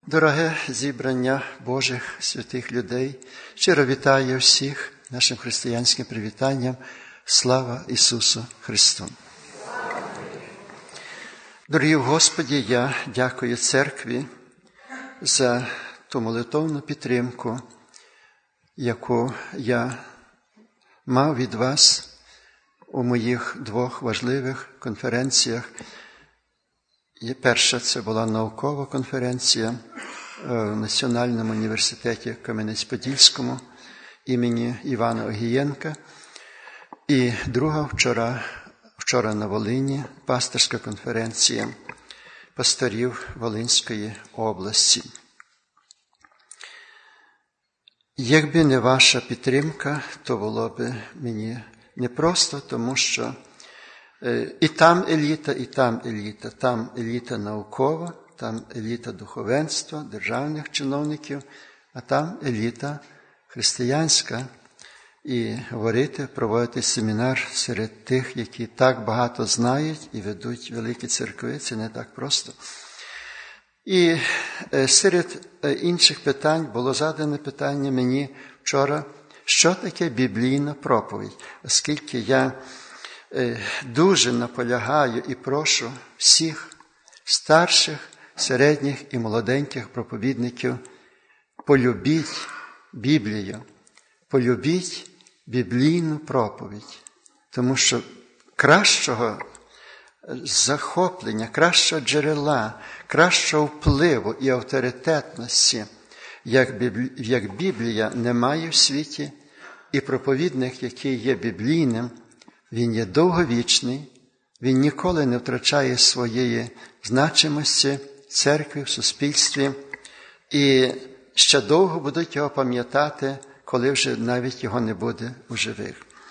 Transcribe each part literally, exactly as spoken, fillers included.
Дороге зібрання Божих святих людей, щиро вітаю всіх нашим християнським привітанням. Слава Ісусу Христу! Дорогі в Господі, я дякую церкві за ту молитовну підтримку, яку я мав від вас у моїх двох важливих конференціях. Перша – це була наукова конференція в Національному університеті Кам'янець-Подільському імені Івана Огієнка. І друга вчора, вчора на Волині пастирська конференція пасторів Волинської області. Якби не ваша підтримка, то було б мені непросто, тому що і там еліта, і там еліта. Там еліта наукова, там еліта духовенства, державних чиновників, а там еліта християнська. І говорити, проводити семінар серед тих, які так багато знають і ведуть великі церкви, це не так просто. І серед інших питань було задане питання мені вчора, що таке біблійна проповідь, оскільки я дуже наполягаю і прошу всіх старших, середніх і молоденьких проповідників полюбіть Біблію, полюбіть біблійну проповідь, тому що кращого захоплення, кращого джерела, кращого впливу і авторитетності, як Біблія, немає в світі, і проповідник, який є біблійним, він є довговічний, він ніколи не втрачає своєї значимості в церкві, в суспільстві, і ще довго будуть його пам'ятати, коли вже навіть його не буде у живих.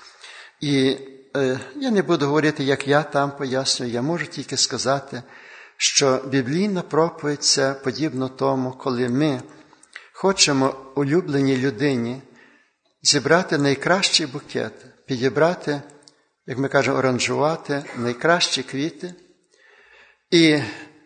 І е, я не буду говорити, як я там пояснюю, я можу тільки сказати, що біблійна проповідь – це подібно тому, коли ми хочемо улюбленій людині зібрати найкращий букет, підібрати, як ми кажемо, оранжувати найкращі квіти. І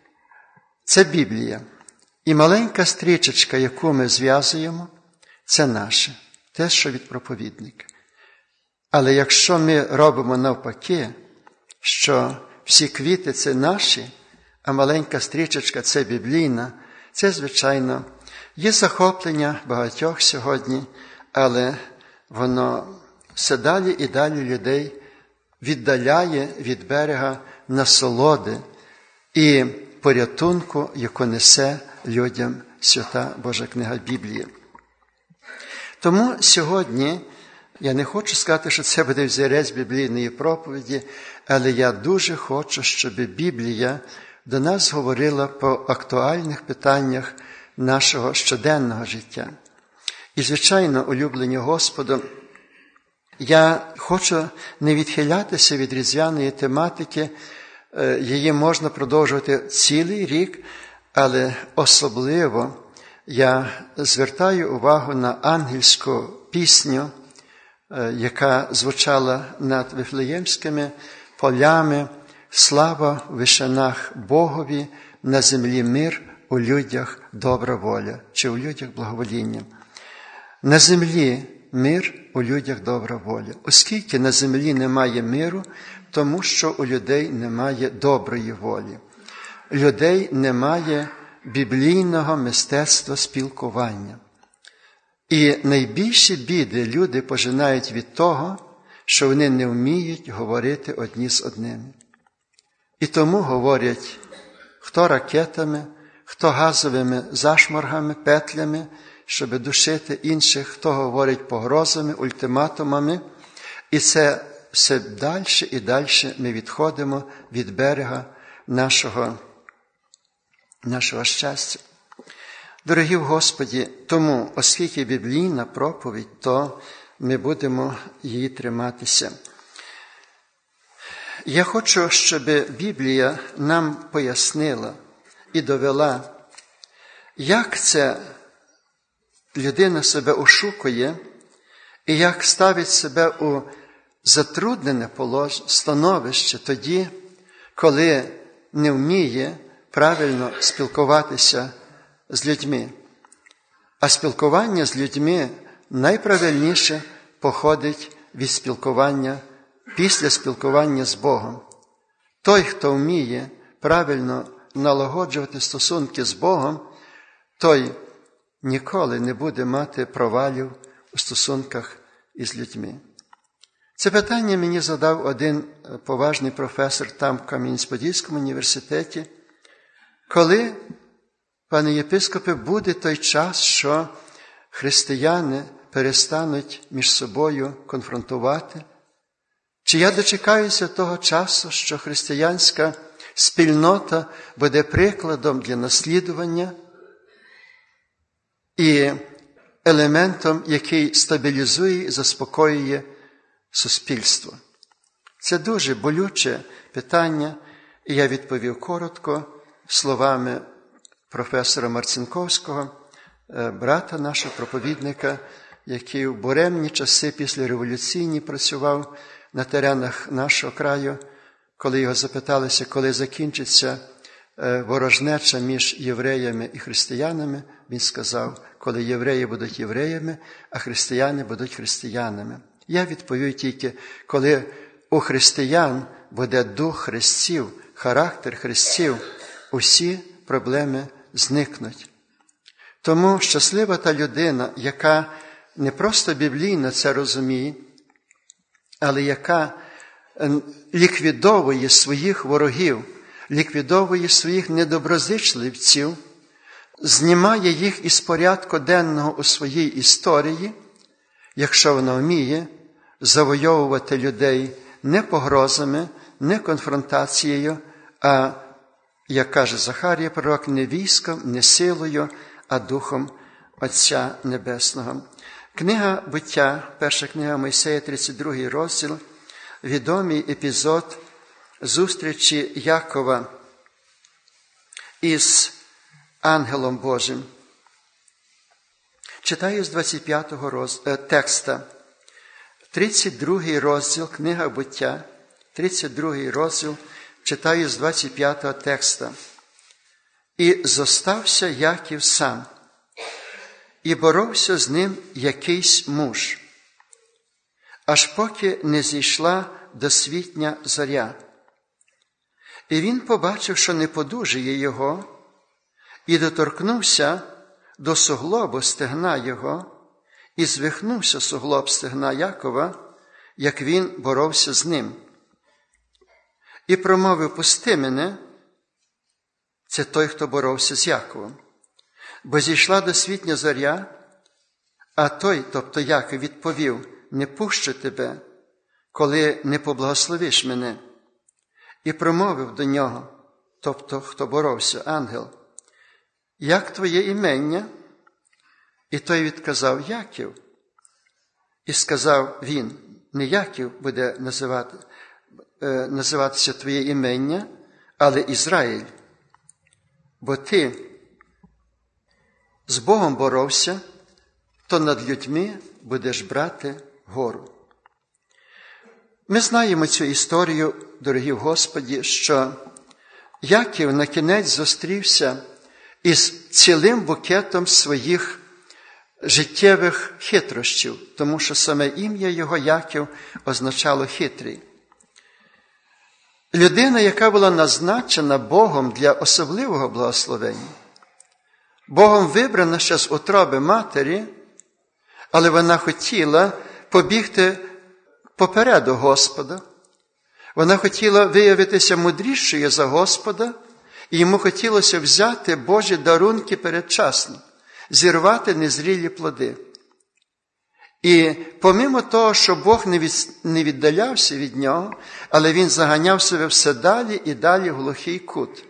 це Біблія. І маленька стрічечка, яку ми зв'язуємо, це наше, те, що від проповідника. Але якщо ми робимо навпаки, що всі квіти – це наші, а маленька стрічечка – це біблійна, це, звичайно, є захоплення багатьох сьогодні, але воно все далі і далі людей віддаляє від берега насолоди і порятунку, яку несе людям свята Божа книга Біблії. Тому сьогодні я не хочу сказати, що це буде взірець біблійної проповіді, але я дуже хочу, щоб Біблія до нас говорила по актуальних питаннях нашого щоденного життя. І, звичайно, улюблені Господом, я хочу не відхилятися від різдвяної тематики, її можна продовжувати цілий рік, але особливо я звертаю увагу на ангельську пісню, яка звучала над Вифлеємськими полями: «Слава в вишинах Богові, на землі мир, у людях добра воля», чи у людях благовоління. На землі мир, у людях добра воля. Оскільки на землі немає миру, тому що у людей немає доброї волі. Людей немає біблійного мистецтва спілкування. І найбільші біди люди пожинають від того, що вони не вміють говорити одні з одними. І тому говорять, хто ракетами, хто газовими зашморгами, петлями, щоб душити інших, хто говорить погрозами, ультиматумами. І це все далі і далі ми відходимо від берега нашого, нашого щастя. Дорогі в Господі, тому, оскільки біблійна проповідь, то ми будемо її триматися. Я хочу, щоб Біблія нам пояснила і довела, як це людина себе ошукує і як ставить себе у затруднене становище тоді, коли не вміє правильно спілкуватися з людьми. А спілкування з людьми найправильніше походить від спілкування, після спілкування з Богом. Той, хто вміє правильно налагоджувати стосунки з Богом, той ніколи не буде мати провалів у стосунках із людьми. Це питання мені задав один поважний професор там в Кам'янець-Подільському університеті. Коли, пане єпископе, буде той час, що християни перестануть між собою конфронтувати? Чи я дочекаюся того часу, що християнська спільнота буде прикладом для наслідування і елементом, який стабілізує і заспокоює суспільство? Це дуже болюче питання, і я відповів коротко словами професора Марцинковського, брата нашого проповідника, який в буремні часи післяреволюційні працював на теренах нашого краю, коли його запиталися, коли закінчиться ворожнеча між євреями і християнами, він сказав, коли євреї будуть євреями, а християни будуть християнами. Я відповів тільки, коли у християн буде дух хрестів, характер хрестів, усі проблеми зникнуть. Тому щаслива та людина, яка не просто біблійно це розуміє, але яка ліквідовує своїх ворогів, ліквідовує своїх недоброзичливців, знімає їх із порядку денного у своїй історії, якщо вона вміє завойовувати людей не погрозами, не конфронтацією, а, як каже Захарія пророк, не військом, не силою, а духом Отця Небесного. Книга Буття, перша книга Мойсея, тридцять другий розділ, відомий епізод зустрічі Якова із ангелом Божим. Читаю з двадцять п'ятого роз... текста. тридцять другий розділ, книга Буття, тридцять другий розділ, читаю з двадцять п'ятого текста. «І зостався Яків сам, і боровся з ним якийсь муж, аж поки не зійшла досвітня зоря. І він побачив, що не подужає його, і доторкнувся до суглобу стегна його, і звихнувся суглоб стегна Якова, як він боровся з ним. І промовив: пусти мене, це той, хто боровся з Яковом. Бо зійшла досвітня зоря, а той, тобто Яків, відповів: не пущу тебе, коли не поблагословиш мене. І промовив до нього, тобто хто боровся, ангел: як твоє імення? І той відказав: Яків. І сказав він: не Яків буде називати, е, називатися твоє імення, але Ізраїль. Бо ти з Богом боровся, то над людьми будеш брати гору. Ми знаємо цю історію, дорогі в Господі, що Яків на кінець зустрівся із цілим букетом своїх життєвих хитрощів, тому що саме ім'я його Яків означало хитрий. Людина, яка була назначена Богом для особливого благословення, Богом вибрана ще з утроби матері, але вона хотіла побігти попереду Господа. Вона хотіла виявитися мудрішою за Господа, і йому хотілося взяти Божі дарунки передчасно, зірвати незрілі плоди. І помимо того, що Бог не віддалявся від нього, але він заганяв себе все далі і далі в глухий кут.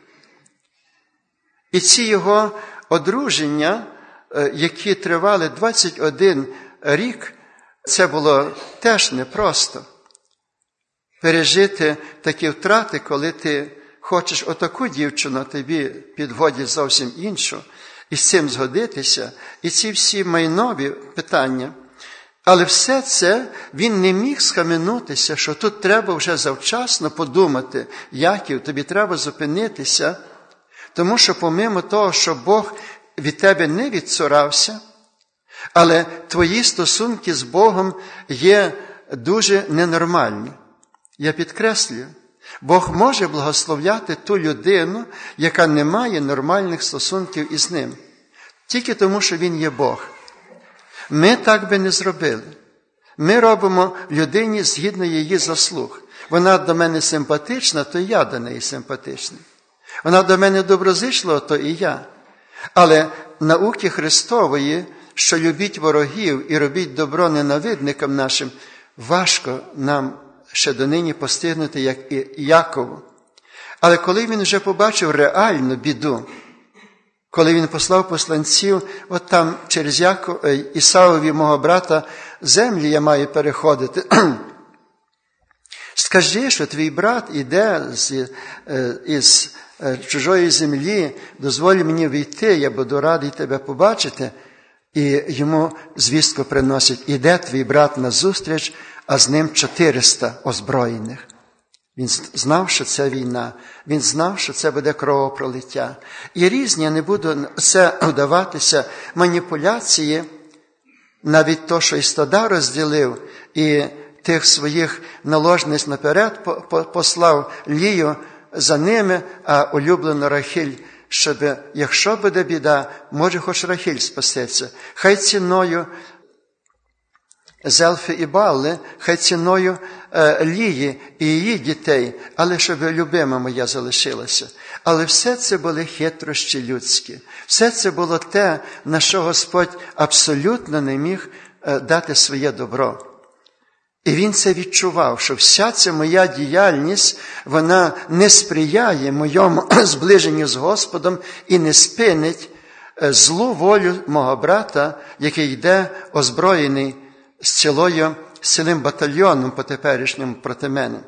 І ці його одруження, які тривали двадцять один рік, це було теж непросто. Пережити такі втрати, коли ти хочеш отаку дівчину, тобі підводять зовсім іншу, і з цим згодитися, і ці всі майнові питання. Але все це він не міг схаменутися, що тут треба вже завчасно подумати: Яків, тобі треба зупинитися, тому що помимо того, що Бог від тебе не відцурався, але твої стосунки з Богом є дуже ненормальні. Я підкреслюю, Бог може благословляти ту людину, яка не має нормальних стосунків із Ним, тільки тому, що Він є Бог. Ми так би не зробили. Ми робимо людині згідно її заслуг. Вона до мене симпатична, то і я до неї симпатичний. Вона до мене доброзичлива, то і я. Але науки Христової, що любіть ворогів і робіть добро ненавидникам нашим, важко нам ще донині постигнути, як і Якову. Але коли він вже побачив реальну біду, коли він послав посланців, от там через Яков, Ісавові, мого брата, землі я маю переходити. Скажи, що твій брат іде з, із чужої землі, дозволь мені війти, я буду радий тебе побачити. І йому звістку приносять: іде твій брат на зустріч, а з ним чотириста озброєних. Він знав, що це війна. Він знав, що це буде кровопролиття. І різні, я не буду це вдаватися, маніпуляції, навіть то, що і стада розділив, і тих своїх наложниць наперед послав Лію за ними, а улюблену Рахіль, щоб, якщо буде біда, може хоч Рахіль спасеться. Хай ціною Зелфи і Балли, хай ціною е, Лії і її дітей, але щоб любима моя залишилася. Але все це були хитрощі людські. Все це було те, на що Господь абсолютно не міг е, дати своє добро. І він це відчував, що вся ця моя діяльність, вона не сприяє моєму зближенню з Господом і не спинить злу волю мого брата, який йде озброєний з цілою, з цілим батальйоном по теперішньому проти мене.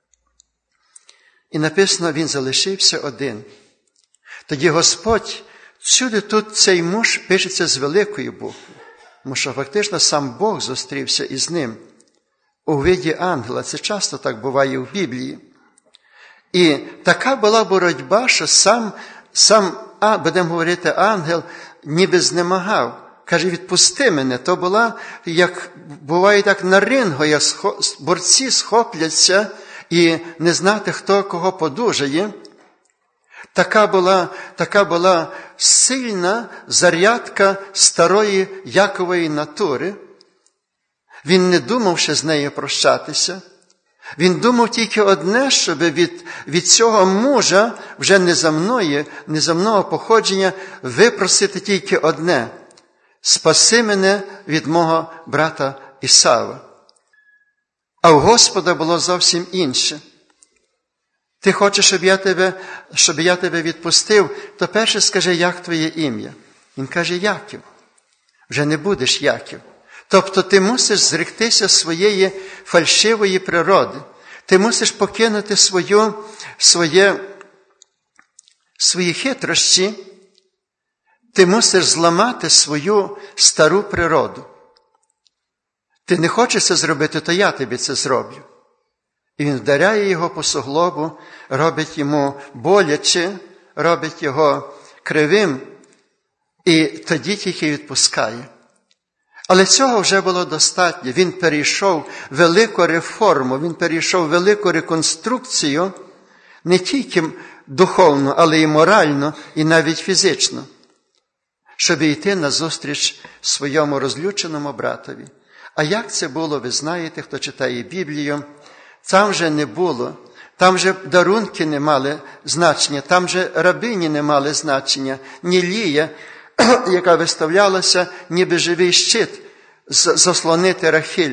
І написано, він залишився один. Тоді Господь, всюди тут цей муж пишеться з великої букви, тому що фактично сам Бог зустрівся із ним у виді ангела. Це часто так буває в Біблії. І така була боротьба, що сам, сам а, будемо говорити, ангел ніби знемагав. Каже, відпусти мене. То була, як буває так на рингу, як борці схопляться і не знати, хто кого подужає. Така була, така була сильна зарядка старої Якової натури. Він не думав ще з нею прощатися. Він думав тільки одне, щоб від, від цього мужа, вже неземної, неземного походження, випросити тільки одне: спаси мене від мого брата Ісава. А у Господа було зовсім інше. Ти хочеш, щоб я тебе, щоб я тебе відпустив, то перше скажи, як твоє ім'я. Він каже, Яків. Вже не будеш Яків. Тобто ти мусиш зректися своєї фальшивої природи. Ти мусиш покинути свою, своє, свої хитрощі. Ти мусиш зламати свою стару природу. Ти не хочеш це зробити, то я тобі це зроблю. І він вдаряє його по суглобу, робить йому боляче, робить його кривим, і тоді тільки відпускає. Але цього вже було достатньо. Він перейшов велику реформу, він перейшов велику реконструкцію, не тільки духовну, але й морально, і навіть фізично, щоб йти назустріч своєму розлюченому братові. А як це було, ви знаєте, хто читає Біблію, там вже не було, там вже дарунки не мали значення, там вже рабині не мали значення, ні Лія, яка виставлялася, ніби живий щит, заслонити Рахіль.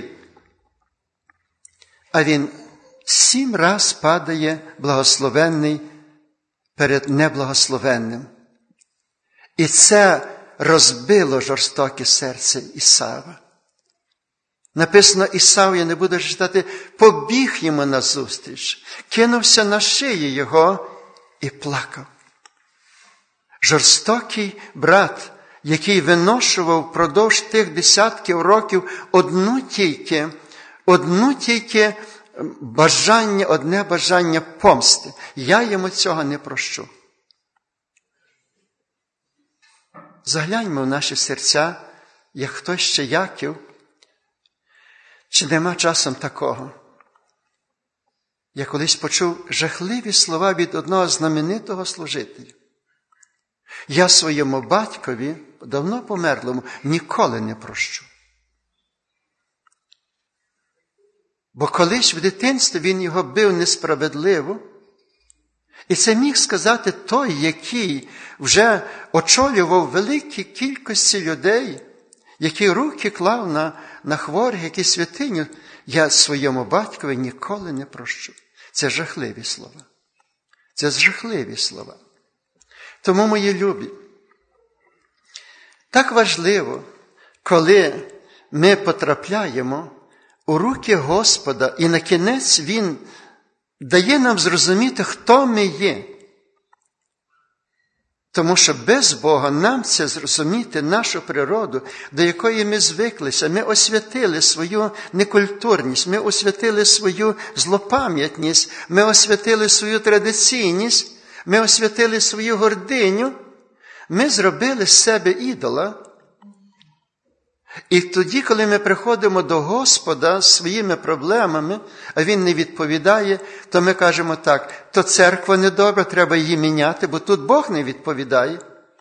А він сім раз падає благословенний перед неблагословенним. І це розбило жорстоке серце Ісава. Написано, Ісав, я не буду читати, побіг йому назустріч, кинувся на шиї його і плакав. Жорстокий брат, який виношував впродовж тих десятків років одну тільки, одну тільки бажання, одне бажання помсти. Я йому цього не прощу. загляньмо в наші серця, як хтось ще Яків, чи нема часом такого. Я колись почув жахливі слова від одного знаменитого служителя. Я своєму батькові, давно померлому, ніколи не прощу. Бо колись в дитинстві він його бив несправедливо, і це міг сказати той, який вже очолював великі кількості людей, який руки клав на, на хворих, які святиню. Я своєму батькові ніколи не прощу. Це жахливі слова. Це жахливі слова. Тому, мої любі, так важливо, коли ми потрапляємо у руки Господа, і на кінець Він дає нам зрозуміти, хто ми є. Тому що без Бога нам це зрозуміти, нашу природу, до якої ми звиклися. Ми освятили свою некультурність, ми освятили свою злопам'ятність, ми освятили свою традиційність, ми освятили свою гординю, ми зробили з себе ідола. І тоді, коли ми приходимо до Господа з своїми проблемами, а Він не відповідає, то ми кажемо так, то церква недобра, треба її міняти, бо тут Бог не відповідає.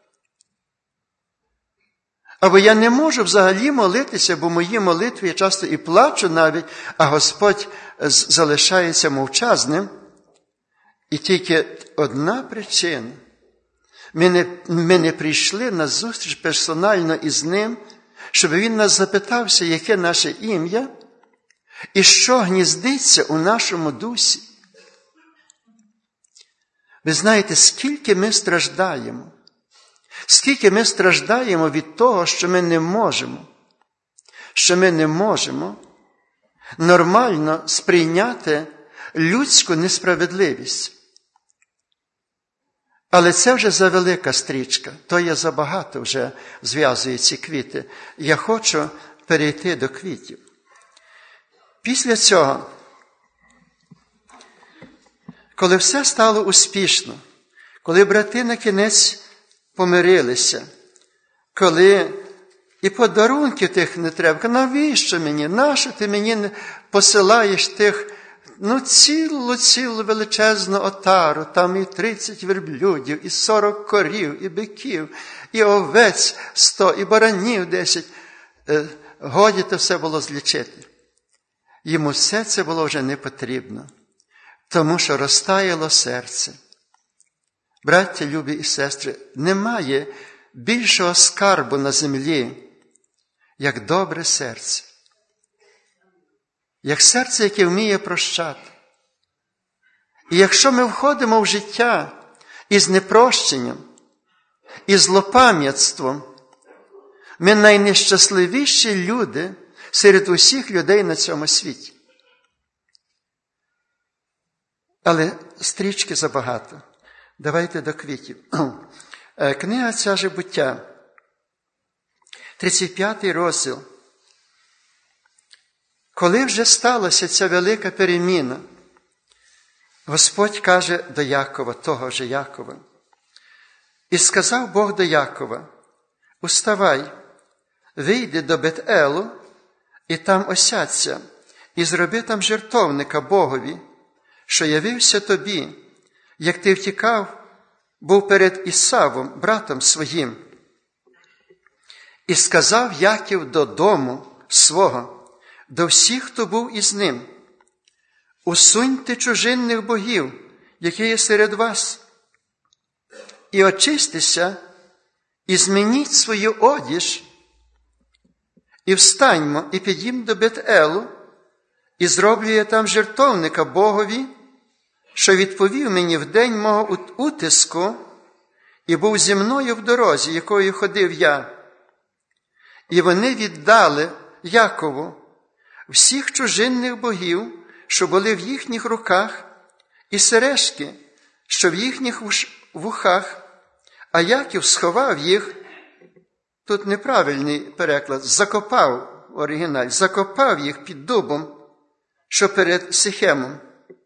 Або я не можу взагалі молитися, бо мої молитви я часто і плачу навіть, а Господь залишається мовчазним. І тільки одна причина. Ми не, ми не прийшли на зустріч персонально із Ним, щоб Він нас запитався, яке наше ім'я, і що гніздиться у нашому дусі. Ви знаєте, скільки ми страждаємо, скільки ми страждаємо від того, що ми не можемо, що ми не можемо нормально сприйняти людську несправедливість. Але це вже завелика стрічка, то я забагато вже зв'язую ці квіти. Я хочу перейти до квітів. Після цього, коли все стало успішно, коли брати на кінець помирилися, коли і подарунків тих не треба, навіщо мені, нащо ти мені посилаєш тих, ну, цілу, цілу величезну отару, там і тридцять верблюдів, і сорок корів, і биків, і овець сто, і баранів десять. Годі то все було злічити. Йому все це було вже не потрібно, тому що розтаяло серце. Браття, любі і сестри, немає більшого скарбу на землі, як добре серце. Як серце, яке вміє прощати. І якщо ми входимо в життя із непрощенням, із злопам'ятством, ми найнещасливіші люди серед усіх людей на цьому світі. Але стрічки забагато. Давайте до квітів. Книга ця же «Буття», тридцять п'ятий розділ. Коли вже сталася ця велика переміна, Господь каже до Якова, того же Якова, і сказав Бог до Якова, уставай, вийди до Бет-Елу, і там осядься, і зроби там жертовника Богові, що явився тобі, як ти втікав, був перед Ісавом, братом своїм. І сказав Яків додому свого, до всіх, хто був із ним, усуньте чужинних богів, які є серед вас, і очистися, і змініть свою одіж, і встаньмо, і підіймо до Бет-Елу, і зроблю я там жертовника Богові, що відповів мені в день мого утиску, і був зі мною в дорозі, якою ходив я. І вони віддали Якову всіх чужинних богів, що були в їхніх руках, і сережки, що в їхніх вухах, а Яків сховав їх, тут неправильний переклад, закопав в оригіналі, закопав їх під дубом, що перед Сихемом.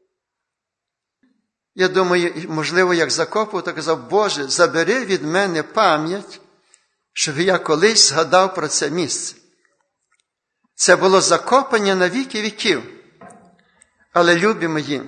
Я думаю, можливо, як закопав, то казав, Боже, забери від мене пам'ять, щоб я колись згадав про це місце. Це було закопання на віки віків. Але, любі мої,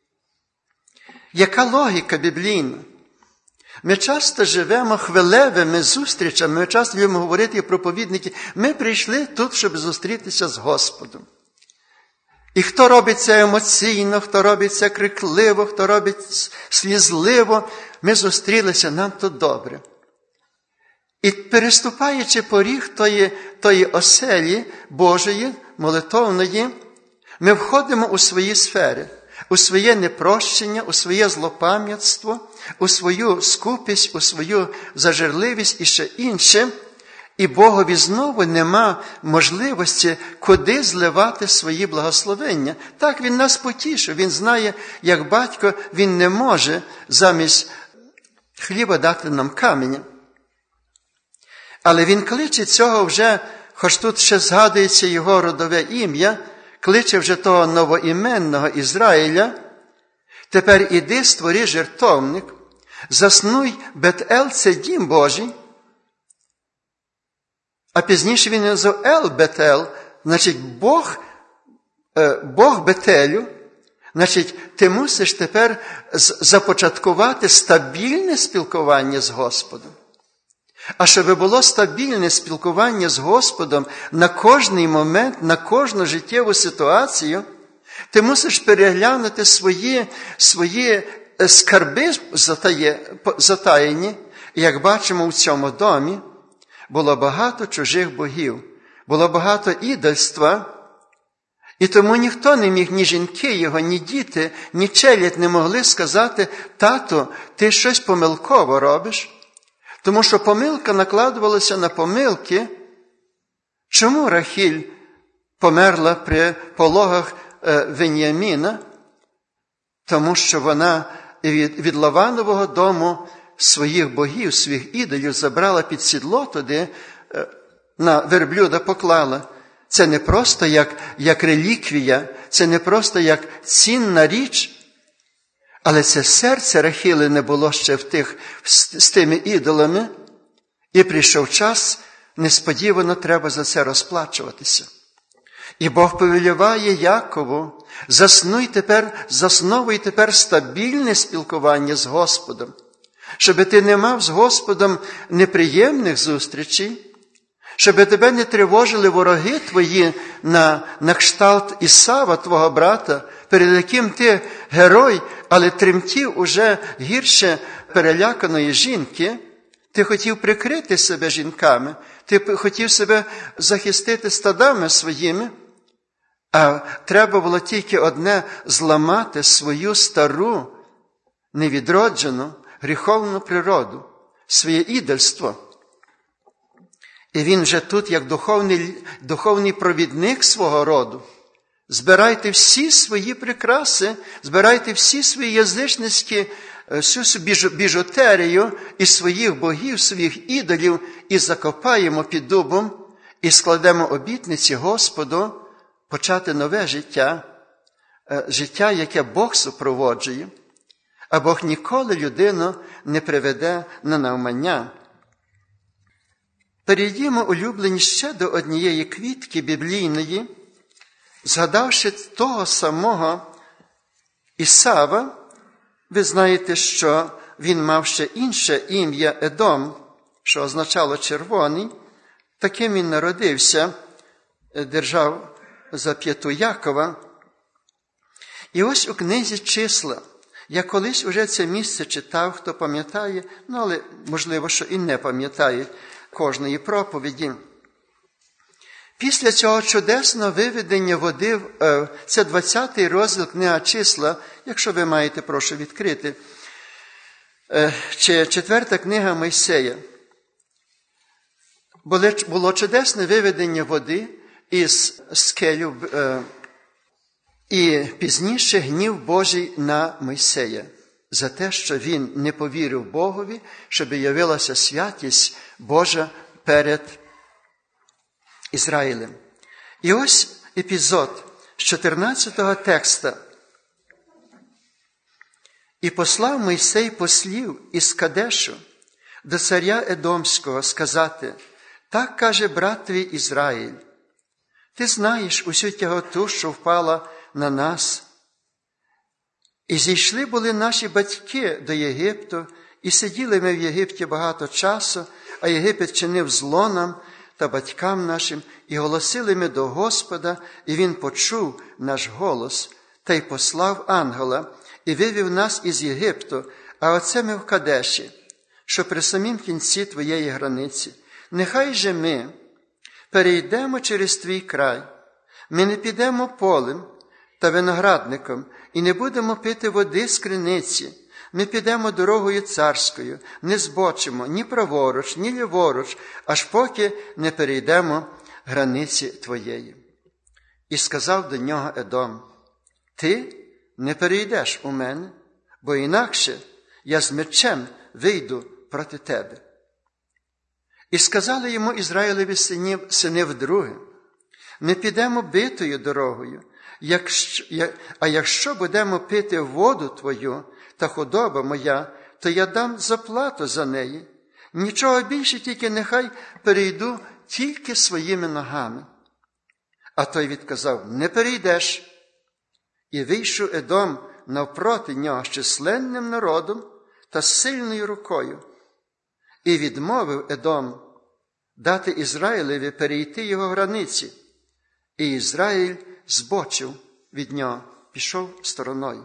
яка логіка біблійна? Ми часто живемо хвилевими зустрічами, ми часто любимо говорити проповідники, ми прийшли тут, щоб зустрітися з Господом. І хто робить це емоційно, хто робить це крикливо, хто робить слізливо, ми зустрілися, нам тут добре. І переступаючи поріг тої, тої оселі Божої, молитовної, ми входимо у свої сфери, у своє непрощення, у своє злопам'ятство, у свою скупість, у свою зажерливість і ще інше. І Богові знову нема можливості, куди зливати свої благословення. Так, Він нас потішив, Він знає, як батько, Він не може замість хліба дати нам каменя. Але Він кличе цього вже, хоч тут ще згадується його родове ім'я, кличе вже того новоіменного Ізраїля: тепер іди, створи жертовник, заснуй Бет-Ел, це дім Божий. А пізніше він назвав Ел-Бет-Ел, значить Бог, Бог Бетелю. Значить, ти мусиш тепер започаткувати стабільне спілкування з Господом. А щоб було стабільне спілкування з Господом на кожний момент, на кожну життєву ситуацію, ти мусиш переглянути свої, свої скарби затаєні. І як бачимо в цьому домі, було багато чужих богів, було багато ідольства, і тому ніхто не міг, ні жінки його, ні діти, ні челядь не могли сказати: тату, ти щось помилково робиш. Тому що помилка накладувалася на помилки. Чому Рахіль померла при пологах Веніаміна? Тому що вона від, від Лаванового дому своїх богів, своїх ідолів забрала під сідло туди, на верблюда поклала. Це не просто як, як реліквія, це не просто як цінна річ, але це серце Рахіли не було ще в тих, з тими ідолами, і прийшов час, несподівано треба за це розплачуватися. І Бог повеліває Якову: заснуй тепер, засновуй тепер стабільне спілкування з Господом, щоб ти не мав з Господом неприємних зустрічей, щоб тебе не тривожили вороги твої на, на кшталт Ісава, твого брата, перед яким ти герой, але тремтів уже гірше переляканої жінки. Ти хотів прикрити себе жінками, ти хотів себе захистити стадами своїми, а треба було тільки одне – зламати свою стару, невідроджену, гріховну природу, своє ідольство. І він вже тут, як духовний, духовний провідник свого роду. Збирайте всі свої прикраси, збирайте всі свої язичницькі, всю біжутерію із своїх богів, своїх ідолів, і закопаємо під дубом, і складемо обітниці Господу почати нове життя, життя, яке Бог супроводжує, а Бог ніколи людину не приведе на навмання. Перейдімо, улюблені, ще до однієї квітки біблійної, згадавши того самого Ісава. Ви знаєте, що він мав ще інше ім'я Едом, що означало червоний. Таким він народився, держав за п'яту Якова. І ось у книзі «Числа», я колись уже це місце читав, хто пам'ятає, ну, але можливо, що і не пам'ятає кожної проповіді. Після цього чудесного виведення води, це двадцятий розділ книга «Числа», якщо ви маєте, прошу відкрити, чи четверта книга Мойсея. Було чудесне виведення води із скелю, і пізніше гнів Божий на Мойсея за те, що він не повірив Богові, щоб явилася святість Божа перед Ізраїлем. І ось епізод з чотирнадцятого текста. «І послав Мойсей послів із Кадешу до царя Едомського сказати: так каже брат твій Ізраїль, ти знаєш усю тяготу, що впала на нас. І зійшли були наші батьки до Єгипту, і сиділи ми в Єгипті багато часу, а Єгипет чинив зло нам та батькам нашим, і голосили ми до Господа, і Він почув наш голос, та й послав ангела, і вивів нас із Єгипту, а оце ми в Кадеші, що при самім кінці твоєї границі. Нехай же ми перейдемо через твій край, ми не підемо полем та виноградником, і не будемо пити води з криниці. Ми підемо дорогою царською, не збочимо ні праворуч, ні ліворуч, аж поки не перейдемо границі твоєї. І сказав до нього Едом: ти не перейдеш у мене, бо інакше я з мечем вийду проти тебе. І сказали йому Ізраїлеві сини, сини вдруге: ми підемо битою дорогою, якщо, а якщо будемо пити воду твою та худоба моя, то я дам заплату за неї. Нічого більше, тільки нехай перейду тільки своїми ногами. А той відказав: не перейдеш. І вийшов Едом навпроти нього з численним народом та сильною рукою. І відмовив Едом дати Ізраїлеві перейти його границі. І Ізраїль збочив від нього, пішов стороною.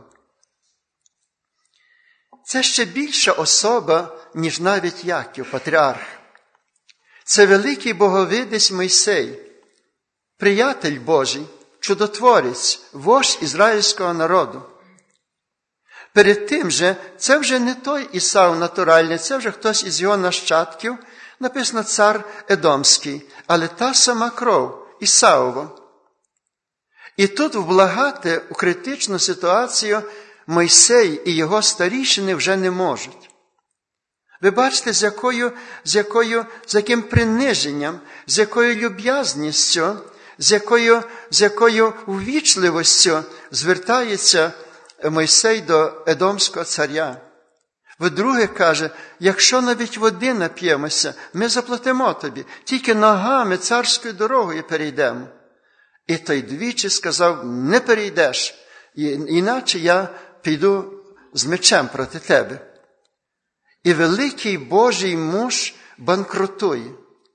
Це ще більша особа, ніж навіть Яків, патріарх. Це великий боговидець Мойсей, приятель Божий, чудотворець, вождь ізраїльського народу. Перед тим же, це вже не той Ісав натуральний, це вже хтось із його нащадків, написано цар Едомський, але та сама кров, Ісавова. І тут вблагати у критичну ситуацію Мойсей і його старішини вже не можуть. Ви бачите, з якою, з якою, з яким приниженням, з якою люб'язністю, з якою, з якою увічливістю звертається Мойсей до Едомського царя. Вдруге каже: якщо навіть води нап'ємося, ми заплатимо тобі, тільки ногами царською дорогою перейдемо. І той двічі сказав: не перейдеш, іначе я піду з мечем проти тебе. І великий Божий муж банкрутує.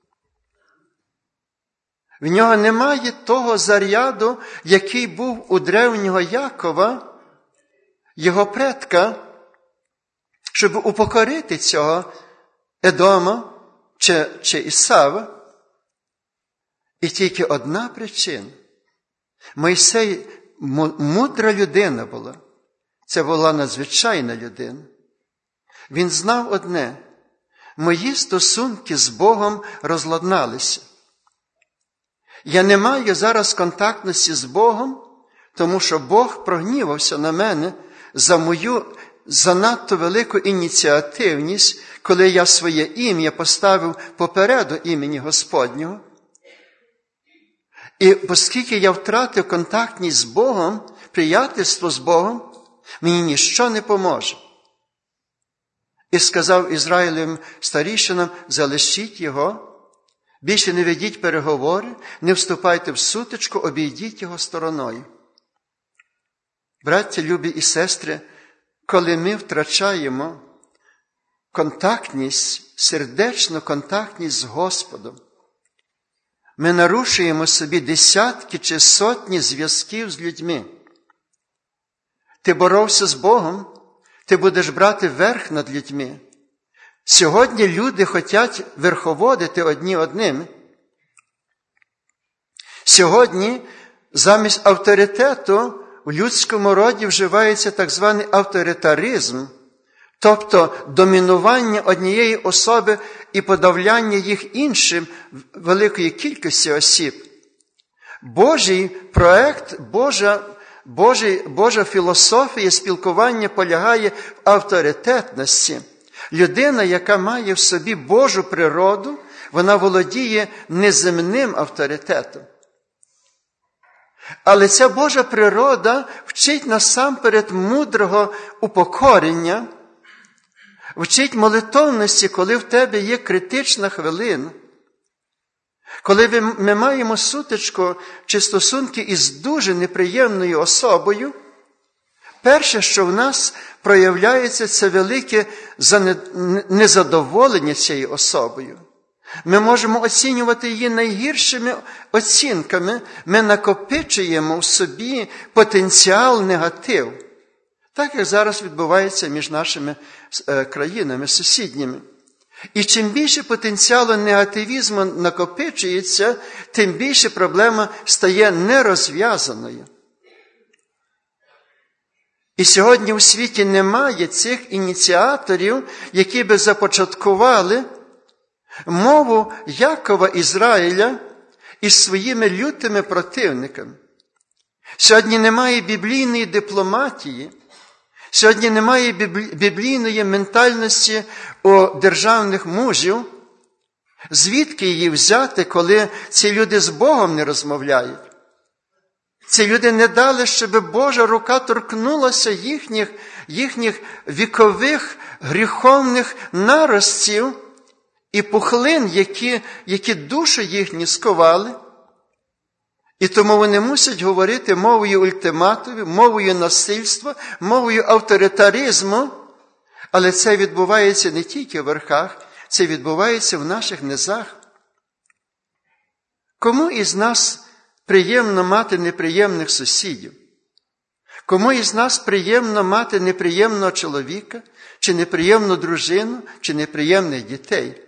В нього немає того заряду, який був у древнього Якова, його предка, щоб упокорити цього Едома чи, чи Ісава. І тільки одна причина. Мойсей мудра людина була. Це була надзвичайна людина. Він знав одне: мої стосунки з Богом розладналися. Я не маю зараз контактності з Богом, тому що Бог прогнівався на мене за мою занадто велику ініціативність, коли я своє ім'я поставив попереду імені Господнього. І оскільки я втратив контактність з Богом, приятельство з Богом, мені ніщо не поможе. І сказав Ізраїлевим старішинам: залишіть його, більше не ведіть переговори, не вступайте в сутичку, обійдіть його стороною. Браття, любі і сестри, коли ми втрачаємо контактність, сердечну контактність з Господом, ми нарушуємо собі десятки чи сотні зв'язків з людьми. Ти боровся з Богом, ти будеш брати верх над людьми. Сьогодні люди хочуть верховодити одні одними. Сьогодні замість авторитету в людському роді вживається так званий авторитаризм, тобто домінування однієї особи і подавляння їх іншим великої кількості осіб. Божий проект, Божа, Божий, Божа філософія спілкування полягає в авторитетності. Людина, яка має в собі Божу природу, вона володіє неземним авторитетом. Але ця Божа природа вчить насамперед мудрого упокорення. вчить молитовності, коли в тебе є критична хвилина. Коли ми маємо сутичку чи стосунки із дуже неприємною особою, перше, що в нас проявляється, це велике незадоволення цією особою. Ми можемо оцінювати її найгіршими оцінками. Ми накопичуємо в собі потенціал негатив. Так, як зараз відбувається між нашими країнами, сусідніми. І чим більше потенціалу негативізму накопичується, тим більше проблема стає нерозв'язаною. І сьогодні у світі немає цих ініціаторів, які би започаткували мову Якова Ізраїля із своїми лютими противниками. Сьогодні немає біблійної дипломатії, сьогодні немає біблійної ментальності у державних мужів. Звідки її взяти, коли ці люди з Богом не розмовляють? Ці люди не дали, щоб Божа рука торкнулася їхніх, їхніх вікових гріховних наростів і пухлин, які, які душі їхні сковали. І тому вони мусять говорити мовою ультиматумів, мовою насильства, мовою авторитаризму. Але це відбувається не тільки в верхах, це відбувається в наших низах. Кому із нас приємно мати неприємних сусідів? Кому із нас приємно мати неприємного чоловіка, чи неприємну дружину, чи неприємних дітей?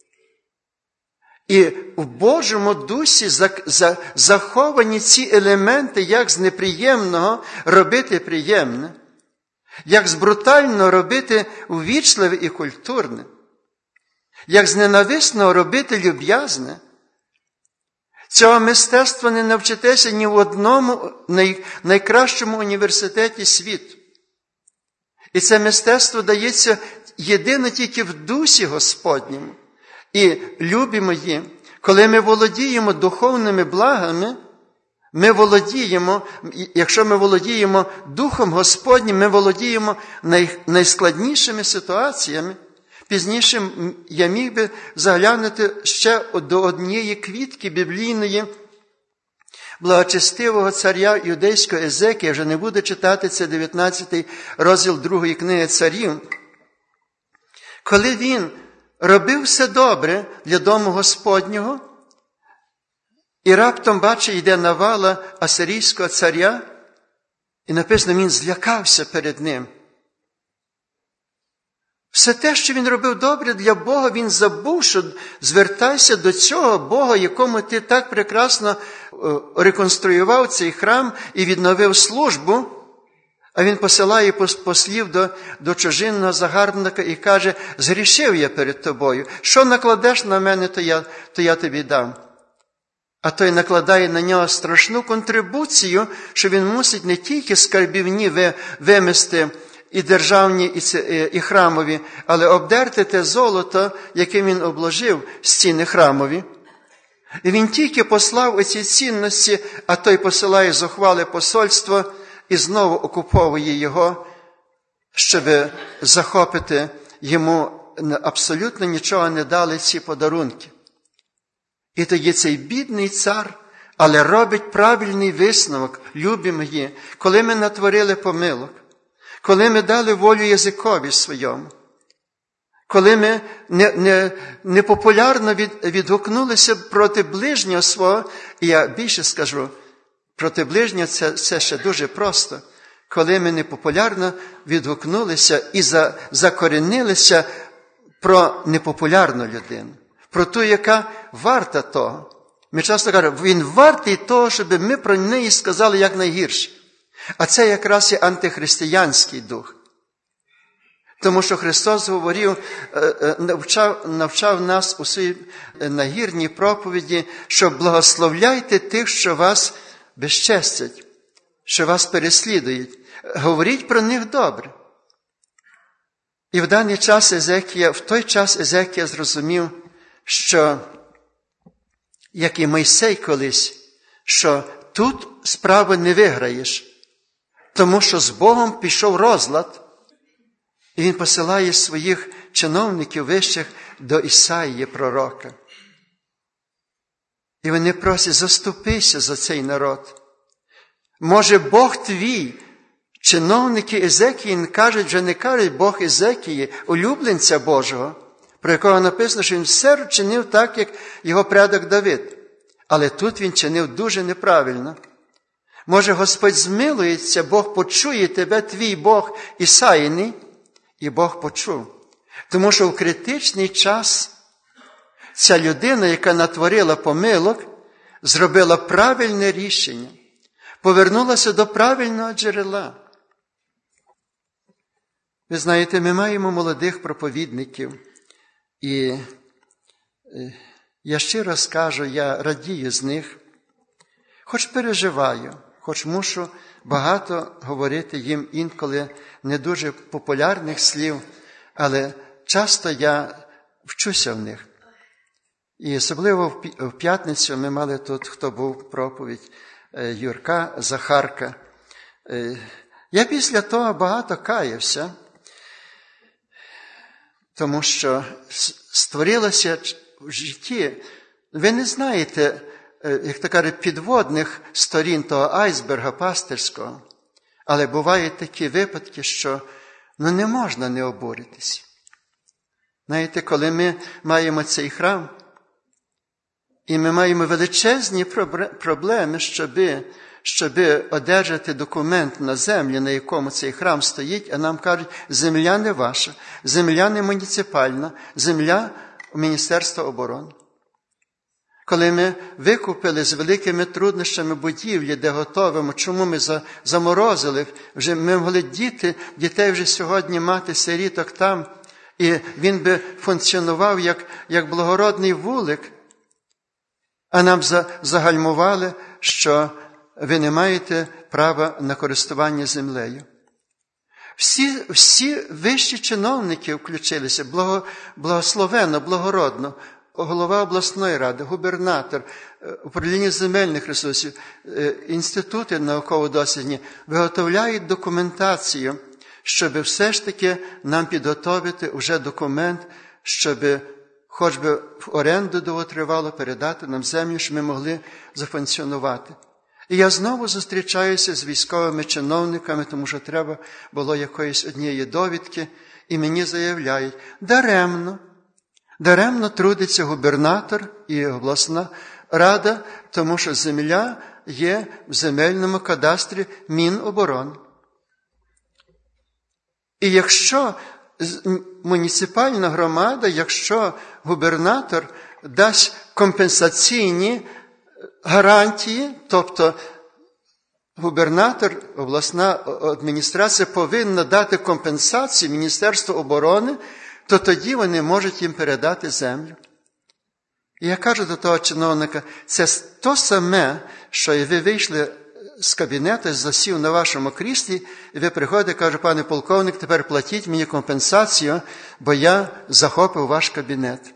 І в Божому дусі заховані ці елементи, як з неприємного робити приємне, як з брутального робити увічливе і культурне, як з ненависного робити люб'язне. Цього мистецтва не навчитеся ні в одному най, найкращому університеті світу. І це мистецтво дається єдино тільки в дусі Господньому. І, любі мої, коли ми володіємо духовними благами, ми володіємо, якщо ми володіємо Духом Господнім, ми володіємо най, найскладнішими ситуаціями. Пізніше я міг би заглянути ще до однієї квітки біблійної благочестивого царя юдейського Езекія. Вже не буду читати, це дев'ятнадцятий розділ другої книги царів. Коли він робив все добре для дому Господнього, і раптом, бачить, йде навала асирійського царя, і написано, він злякався перед ним. Все те, що він робив добре для Бога, він забув, що звертайся до цього Бога, якому ти так прекрасно реконструював цей храм і відновив службу. А він посилає послів до, до чужинного загарбника і каже, згрішив я перед тобою. Що накладеш на мене, то я, то я тобі дам. А той накладає на нього страшну контрибуцію, що він мусить не тільки скарбівні вимести і державні, і, і храмові, але обдерти те золото, яким він обложив стіни храмові. І він тільки послав оці цінності, а той посилає зухвале посольство і знову окуповує його, щоб захопити йому. Абсолютно нічого не дали ці подарунки. І тоді цей бідний цар, але робить правильний висновок, любі мої, коли ми натворили помилок, коли ми дали волю язикові своєму, коли ми непопулярно не, не від, відгукнулися проти ближнього свого, і я більше скажу, проти ближнього це, це ще дуже просто, коли ми непопулярно відгукнулися і за, закорінилися про непопулярну людину, про ту, яка варта того. Ми часто кажемо, він вартий того, щоб ми про неї сказали як найгірше. А це якраз є антихристиянський дух. Тому що Христос говорив, навчав, навчав нас у своїй нагірній проповіді, що благословляйте тих, що вас безчестять, що вас переслідують. Говоріть про них добре. І в даний час Езекія, в той час Езекія зрозумів, що, як і Мойсей колись, що тут справи не виграєш, тому що з Богом пішов розлад, і він посилає своїх чиновників вищих до Ісаїї пророка. І вони просять, заступися за цей народ. Може, Бог твій, чиновники Езекії кажуть, вже не кажуть Бог Езекії, улюбленця Божого, про якого написано, що він все чинив так, як його предок Давид. Але тут він чинив дуже неправильно. Може, Господь змилується, Бог почує тебе, твій Бог Ісаїний, і Бог почув. Тому що в критичний час ця людина, яка натворила помилок, зробила правильне рішення, повернулася до правильного джерела. Ви знаєте, ми маємо молодих проповідників, і я щиро скажу, я радію з них, хоч переживаю, хоч мушу багато говорити їм інколи не дуже популярних слів, але часто я вчуся в них. І особливо в п'ятницю ми мали тут, хто був, проповідь Юрка Захарка. Я після того багато каявся, тому що створилося в житті, ви не знаєте, як то кажуть, підводних сторін того айсберга пастирського, але бувають такі випадки, що ну, не можна не обуритися. Знаєте, коли ми маємо цей храм, і ми маємо величезні проблеми, щоби, щоби одержати документ на землі, на якому цей храм стоїть, а нам кажуть, земля не ваша, земля не муніципальна, земля Міністерства оборони. Коли ми викупили з великими труднощами будівлі, де готовимо, чому ми заморозили, вже ми могли діти, дітей вже сьогодні мати сиріток там, і він би функціонував як, як благородний вулик, а нам загальмували, що ви не маєте права на користування землею. Всі, всі вищі чиновники включилися, благо, благословенно, благородно, голова обласної ради, губернатор, управління земельних ресурсів, інститути науково-дослідні виготовляють документацію, щоб все ж таки нам підготовити вже документ, щоб хоч би в оренду довготривало передати нам землю, щоб ми могли зафункціонувати. І я знову зустрічаюся з військовими чиновниками, тому що треба було якоїсь однієї довідки, і мені заявляють, даремно, даремно трудиться губернатор і обласна рада, тому що земля є в земельному кадастрі Міноборони. І якщо муніципальна громада, якщо губернатор дасть компенсаційні гарантії, тобто губернатор, обласна адміністрація повинна дати компенсацію Міністерству оборони, то тоді вони можуть їм передати землю. І я кажу до того чиновника, це то саме, що і ви вийшли з кабінету, засів на вашому кріслі, і ви приходите, каже, пане полковник, тепер платіть мені компенсацію, бо я захопив ваш кабінет.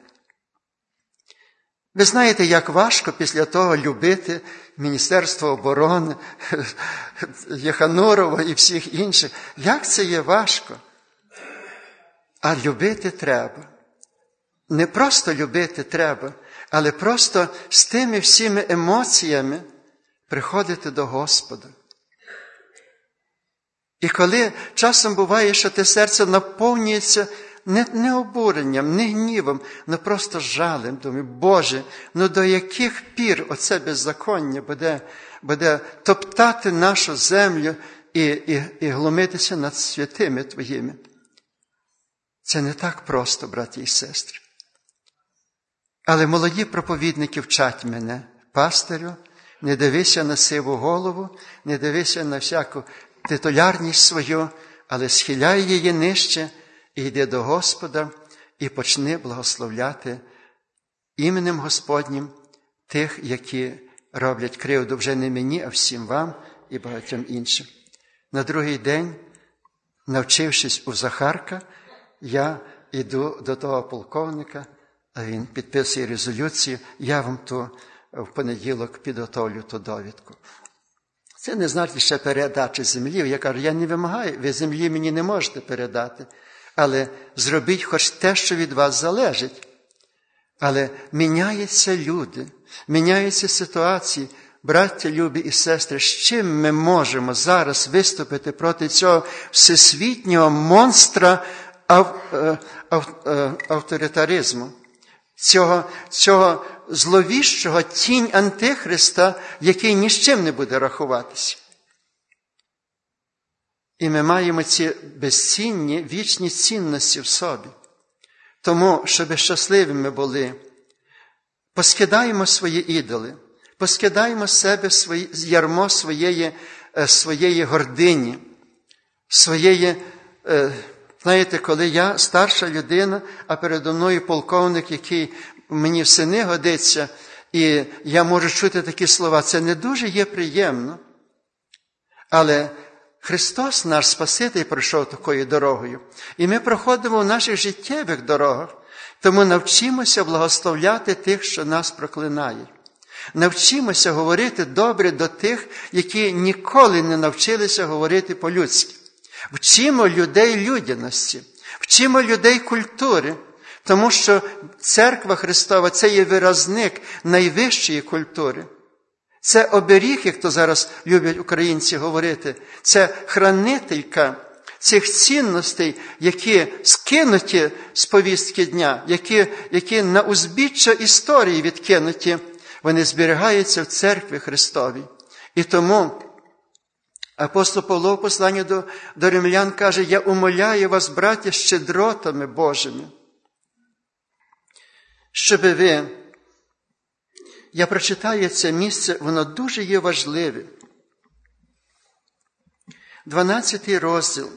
Ви знаєте, як важко після того любити Міністерство оборони, Єханурова і всіх інших. Як це є важко? А любити треба. Не просто любити треба, але просто з тими всіми емоціями приходити до Господа. І коли часом буває, що те серце наповнюється не, не обуренням, не гнівом, але просто жалем. Думаю, Боже, ну до яких пір оце беззаконня буде, буде топтати нашу землю і, і, і глумитися над святими Твоїми? Це не так просто, браті і сестри. Але молоді проповідники вчать мене, пастирю, не дивися на сиву голову, не дивися на всяку титулярність свою, але схиляй її нижче і йди до Господа і почни благословляти іменем Господнім тих, які роблять кривду вже не мені, а всім вам і багатьом іншим. На другий день, навчившись у Захарка, я йду до того полковника, а він підписує резолюцію, я вам то в понеділок підготовлю ту довідку. Це не значить ще передачі землі. Я кажу, я не вимагаю, ви землі мені не можете передати, але зробіть хоч те, що від вас залежить. Але міняються люди, міняються ситуації. Браття, любі і сестри, з чим ми можемо зараз виступити проти цього всесвітнього монстра ав, ав, авторитаризму, цього, цього зловіщого тінь Антихриста, який ні з чим не буде рахуватися? І ми маємо ці безцінні, вічні цінності в собі. Тому, щоб щасливими були, поскидаємо свої ідоли, поскидаємо з себе свої, ярмо своєї, своєї гордині, своєї, знаєте, коли я старша людина, а передо мною полковник, який мені в сини годиться, і я можу чути такі слова, це не дуже є приємно. Але Христос, наш Спаситель, пройшов такою дорогою. І ми проходимо в наших життєвих дорогах. Тому навчимося благословляти тих, що нас проклинають. Навчимося говорити добре до тих, які ніколи не навчилися говорити по-людськи. Вчимо людей людяності, вчимо людей культури, тому що Церква Христова – це є виразник найвищої культури. Це оберіг, як то зараз люблять українці говорити, це хранителька цих цінностей, які скинуті з повістки дня, які, які на узбіччя історії відкинуті, вони зберігаються в Церкві Христовій. І тому апостол Павло в посланні до, до римлян каже: «Я умоляю вас, браття, щедротами Божими, щоб ви…» Я прочитаю це місце, воно дуже є важливе. дванадцятий розділ.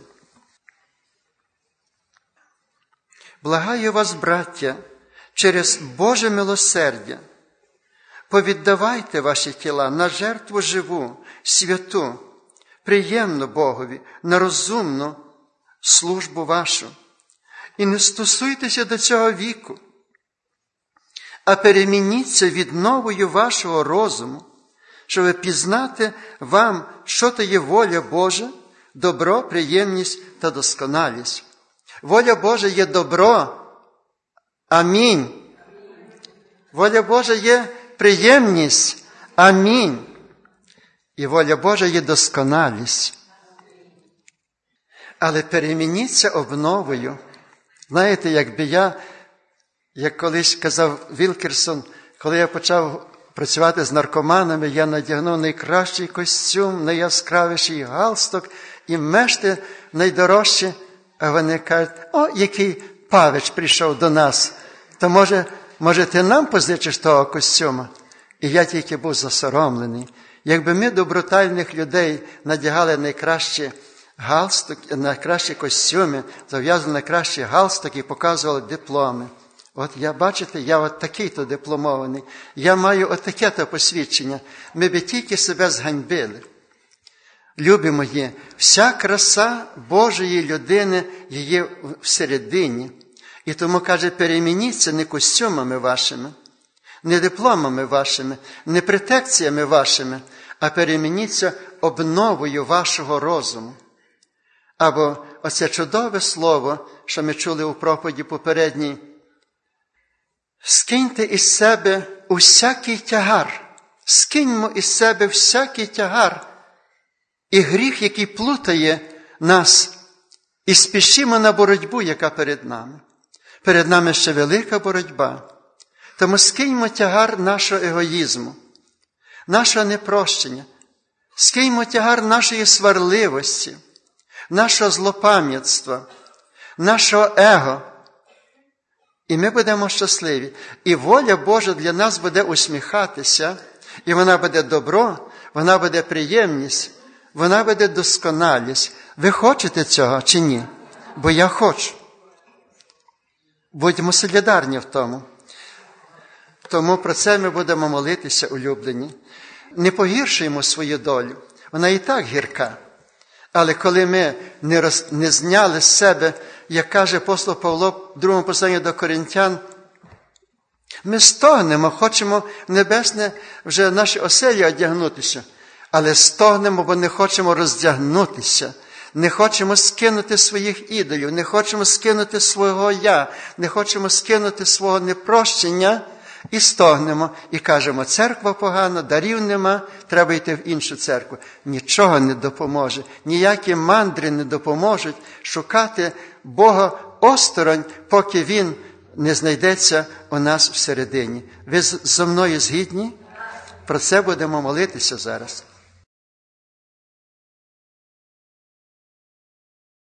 «Благаю вас, браття, через Боже милосердя, повіддавайте ваші тіла на жертву живу, святу, приємну Богові, на розумну службу вашу. І не стосуйтеся до цього віку, а перемініться відновою вашого розуму, щоб пізнати вам, що то є воля Божа, добро, приємність та досконалість». Воля Божа є добро. Амінь. Воля Божа є приємність. Амінь. І воля Божа є досконалість. Але перемініться обновою. Знаєте, якби я, як колись казав Вілкерсон, коли я почав працювати з наркоманами, я надягнув найкращий костюм, найяскравіший галстук і мешти найдорожчі. А вони кажуть: «О, який павич прийшов до нас, то може, може ти нам позичиш того костюма?» І я тільки був засоромлений. Якби ми до брутальних людей надягали найкращі галстуки, найкращі костюми, зав'язували найкращі галстуки і показували дипломи. От я, бачите, я от такий-то дипломований, я маю от таке-то посвідчення. Ми би тільки себе зганьбили. Любі мої, вся краса Божої людини є всередині. І тому, каже, перемініться не костюмами вашими, не дипломами вашими, не претекціями вашими, а перемініться обновою вашого розуму. Або оце чудове слово, що ми чули у проповіді попередній: «Скиньте із себе усякий тягар». Скиньмо із себе всякий тягар і гріх, який плутає нас, і спішимо на боротьбу, яка перед нами. Перед нами ще велика боротьба. Тому скиньмо тягар нашого егоїзму, нашого непрощення, скиньмо тягар нашої сварливості, нашого злопам'ятства, нашого его. І ми будемо щасливі. І воля Божа для нас буде усміхатися, і вона буде добро, вона буде приємність, вона буде досконалість. Ви хочете цього чи ні? Бо я хочу. Будьмо солідарні в тому. Тому про це ми будемо молитися, улюблені. Не погіршуємо свою долю. Вона і так гірка. Але коли ми не, роз, не зняли з себе, як каже апостол Павло в другому посланні до Коринтян, ми стогнемо, хочемо в небесне вже наші оселі одягнутися, але стогнемо, бо не хочемо роздягнутися. не хочемо скинути своїх ідолів, не хочемо скинути свого «я», не хочемо скинути свого непрощення, і стогнемо, і кажемо, церква погана, дарів нема, треба йти в іншу церкву. Нічого не допоможе, ніякі мандри не допоможуть шукати Бога осторонь, поки Він не знайдеться у нас всередині. Ви зі мною згідні? Про це будемо молитися зараз.